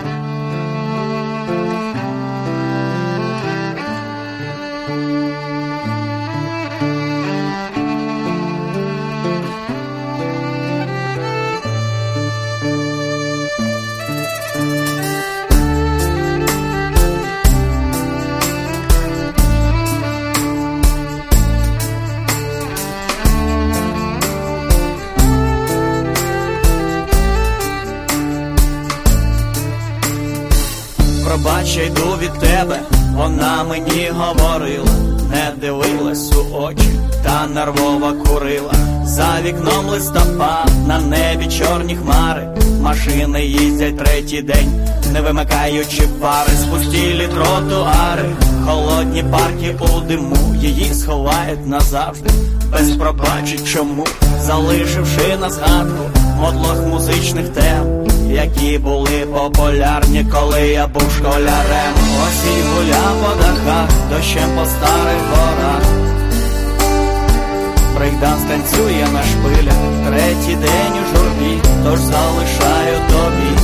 Пробач, я йду від тебе, вона мені говорила, не дивилась у очі, та нервово курила. За вікном листопад, на небі чорні хмари, машини їздять третій день, не вимикаючи фари, спустілі тротуари, холодні парки у диму, її сховають назавжди, без пробачень чому, залишивши на згадку мотлох музичних тем, які були популярні, коли я був школярем. Осінь гуля по дахах, дощем по старих горах, брейкданс танцює на шпилях, третій день у журбі, тож залишаю тобі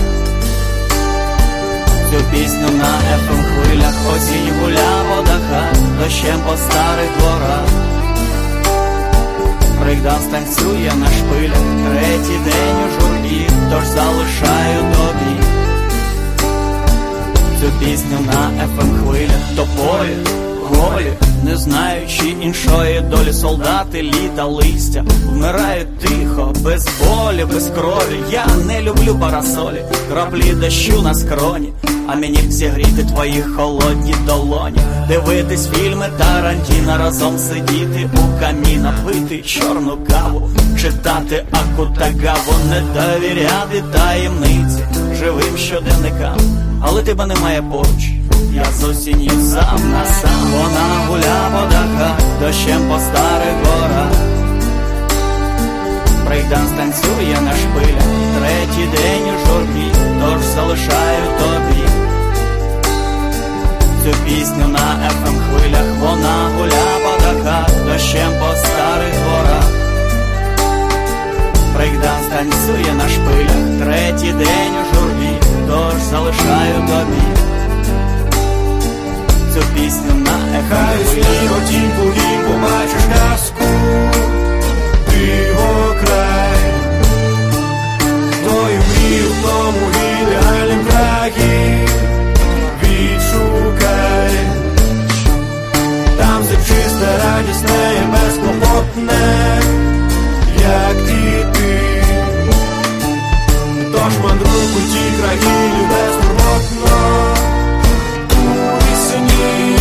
цю пісню на FM хвилях. Осінь гуля по дахах, дощем по старих дворах, брейкданс танцює на шпилях, третій день у журбі, тож залишаю тобі цю пісню на FM хвилях. Тополі, голі, не знаючи іншої долі, солдати літа листя вмирають тихо, без болі, без крові. Я не люблю парасолі, краплі дощу на скроні, а мені б зігріти твої холодні долоні, дивитись фільми Тарантіно, разом сидіти у каміна, пити чорну каву, читати Акутагаву, не довіряти таємниці живим щоденникам. Але тебе немає поруч, я з осінню сам на сам. Вона гуля по дахах, дощем по старих горах, брейкданс танцює на шпилях, третій день у журбі, тож залишаю тобі цю пісню на FM хвилях. Вона гуля по дахах, дощем по старих дворах, брейкданс танцює на шпилях, третій день у журбі, тож залишаю тобі цю пісню на FM хвилях. Тінь побачиш казку, диво край, твою мрію в тому ідеальнім краї відшукай. Там все чисте, радісне і безклопотне, як і ти. Тож мандруй у ті країни безтурботно у вісні.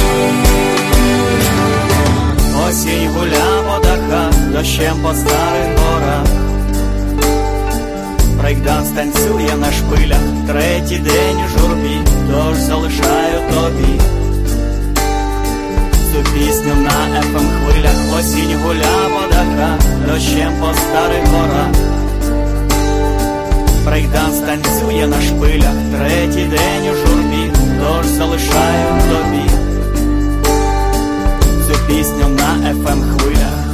Осінь гуля по дахах, дощем по старих горах, брейкданс танцює на шпилях, третій день у журбі, тож залишаю тобі цю пісню на FM хвилях. Осінь гуля по дахах, дощем по старих горах, брейкданс танцює на шпилях, третій день у журбі, тож залишаю тобі цю пісню на FM хвилях.